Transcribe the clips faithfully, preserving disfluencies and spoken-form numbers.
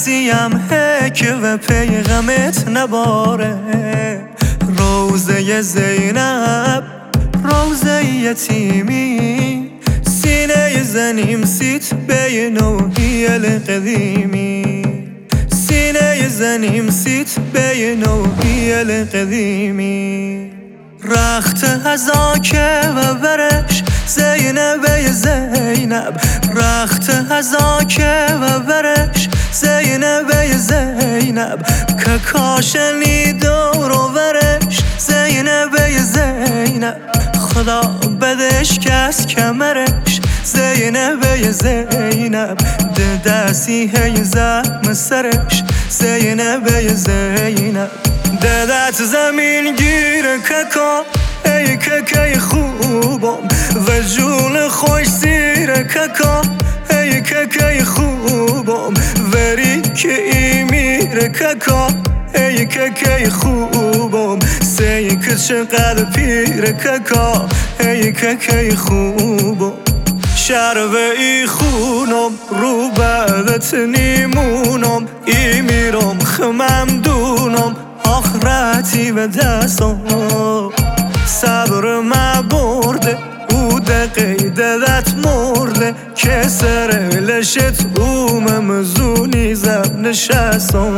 کسیم که و پیغمت نباره. روزه زینب روزه یتیمی، سینه زنیم سیت بینوهی القدیمی. سینه زنیم سیت بینوهی القدیمی. رخت هزاکه و برش زینب زینب. رخت هزاکه و برش زینب زینب. که کاشنی دور و برش زینب زینب. خدا بدش کس کمرش زینب زینب. دستی هی زم سرش زینب زینب. ددت زمین گیر ککا ای ککای خوبم، و جون خوش سیر ککا ای ککای خوبم. وری که ای میر ککا ای ککای خوبم. سی که چقدر پیر ککا ای ککای خوبم. شرب ای خونم رو بدت نیمونم. ای میرم خمم دونم آخرتی و دستم. صبر ما برده او دقی ددت مرده، که سر لشت اوم مزونی زب نشستم.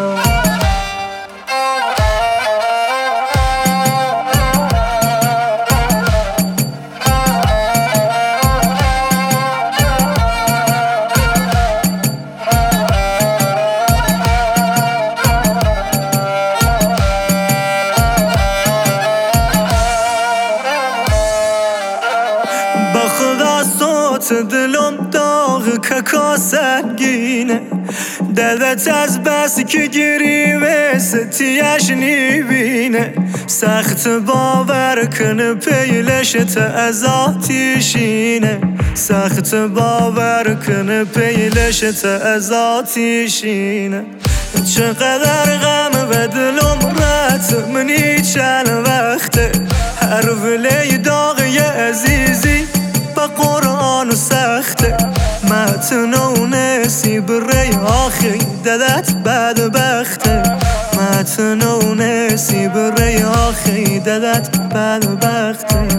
دلم داغ ککا سنگینه. دلت از بس که گریوه ستیش نیبینه. سخت باور کنه پیلشت از آتیشینه. سخت باور کنه پیلشت از آتیشینه. چقدر غم و دلم رد منی چند وقته. هر ولی داغی عزیزی با قرآن و سخته. متن و نصیب ری آخی ددت بدبخته. متن و نصیب ری آخی ددت بدبخته.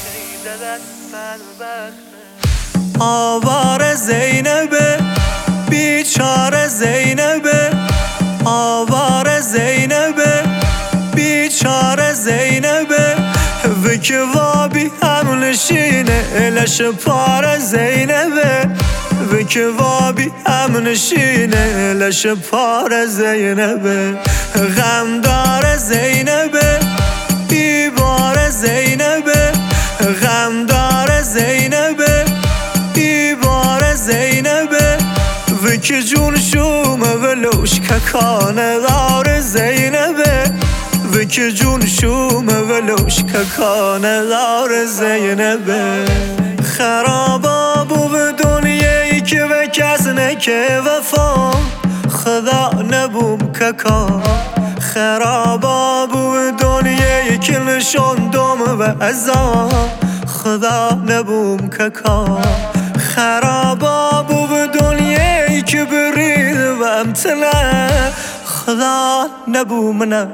آوار زینبه بیچاره زینبه. آوار زینبه بیچاره زینبه. و که وابی همنشینه الش پار زینبه. و که وابی همنشینه الش پار زینبه. غمدار زینبه بیبار زینبه. غمدار زینبه بیبار زینبه. و که جون شومه ولوش ککانه دار زینبه. و که جون شومه ولوش ککانه دار زینبه. خرابا بو به دنیایی که به کس نکه وفا. خدا نبوم ککا. خرابا بو به دنیایی که نشاندم و ازا. خدا نبوم ککا. خرابا بو به دنیایی که برید و امتنه. خدا نبوم نه.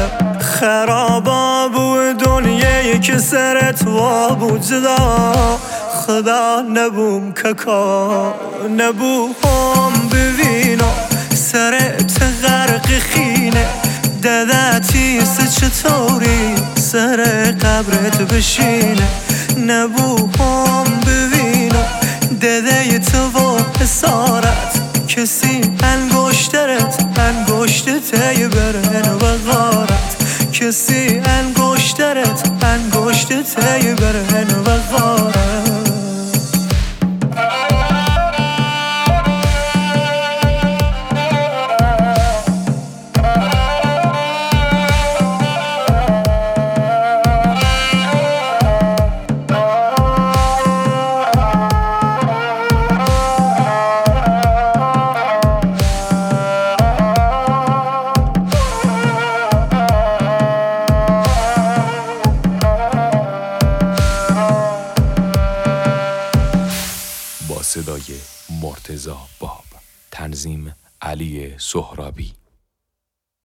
خرابا بو دنیایی که سرت وابو جدا. خدا نبوم ککا. نبوم ببینم سرت غرق خینه. ددتی سه چطوری سر قبرت بشینه. نبوم ببینم دده تو و حسارت. کسی انگشترت انگشتت برهن و غارت. کسی انگشترت انگشتت برهن و غارت. صدای مرتضی باب، تنظیم علی سهرابی.